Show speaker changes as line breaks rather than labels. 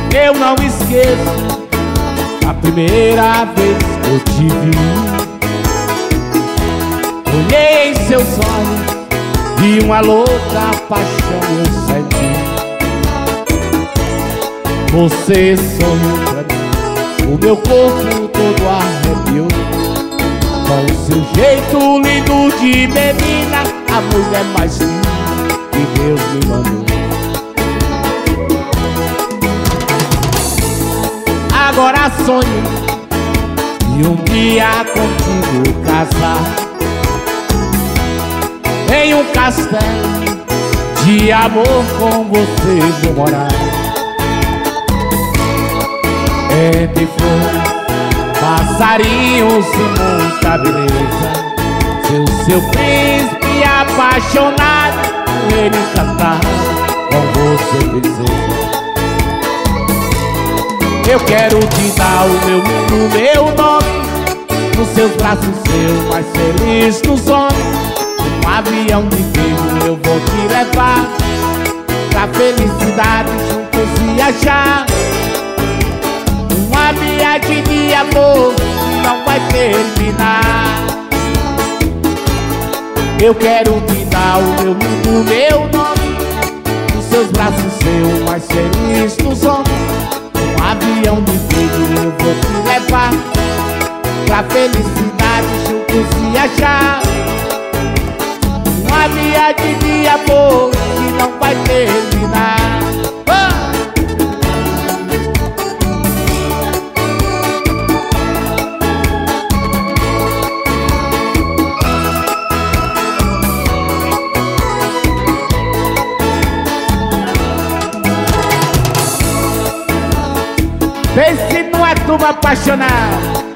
Eu não esqueço a primeira vez que eu te vi. Olhei em seus olhos e uma louca paixão eu senti. Você sorriu pra mim, o meu corpo todo arrepiou. Com o seu jeito lindo de menina, a mulher mais linda que Deus me mandou. Agora sonho e um dia contigo casar em um castelo de amor, com você vou morar. Entre flores, passarinhos e muita beleza, seu príncipe apaixonado, ele cantar com você, princesa. Eu quero te dar o meu mundo, meu nome, nos seus braços eu mais feliz dos homens. Um avião de vidro eu vou te levar pra felicidade juntos viajar. Uma viagem de amor que não vai terminar. Eu quero te dar o meu mundo, meu nome, nos seus braços eu mais feliz dos homens. Um avião de vidro eu vou te levar pra felicidade juntos viajar. Uma viagem de amor que não vai terminar. Pense numa turma apaixonada,